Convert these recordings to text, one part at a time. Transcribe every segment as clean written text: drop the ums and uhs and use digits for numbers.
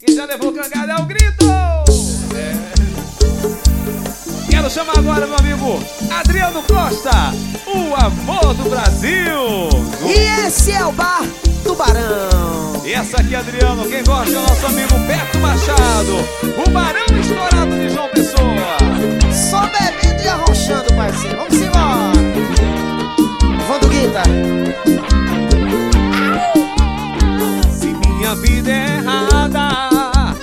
Quem já levou cangada é o grito. Quero chamar agora meu amigo Adriano Costa, o amor do Brasil. E esse é o Bar Tubarão. E essa aqui, Adriano, quem gosta é o nosso amigo Beto Machado, o Barão Estourado de João Pessoa. Só bebendo e arrochando, parceiro. Vamos embora. Vando Guita. Se minha vida é errada,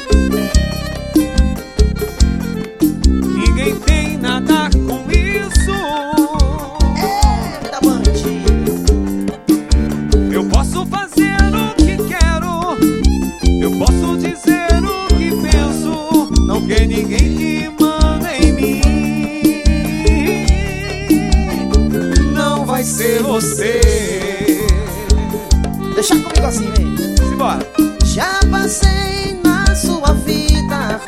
ninguém tem nada com isso. É, da bandida. Eu posso fazer o que quero, eu posso dizer o que penso, não quer ninguém que manda em mim. Não vai ser você. Deixa comigo assim, vem. Simbora. Já passei na sua vida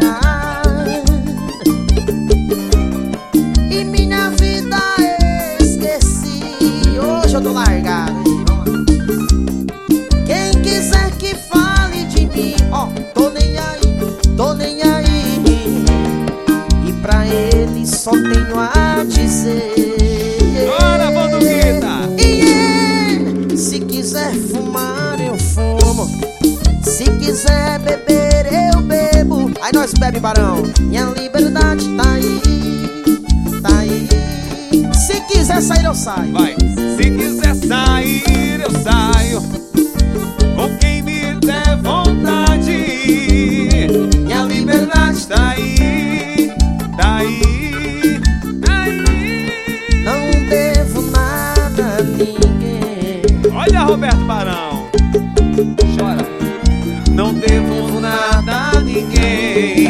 e minha vida esqueci. Hoje eu tô largado, hein? Vamos lá. Quem quiser que fale de mim, ó, tô nem aí, tô nem aí. E pra ele só tenho a dizer: Bora, Banduguita! se quiser fumar, eu fumo. Se quiser beber, eu bebo. Aí nós bebe, Barão. Minha liberdade tá aí, tá aí. Se quiser sair, eu saio. Vai! Se quiser sair, eu saio com quem me der vontade. Minha liberdade tá aí, tá aí, tá aí. Não devo nada a ninguém. Olha, Roberto Barão, chora. Não devo nada a ninguém.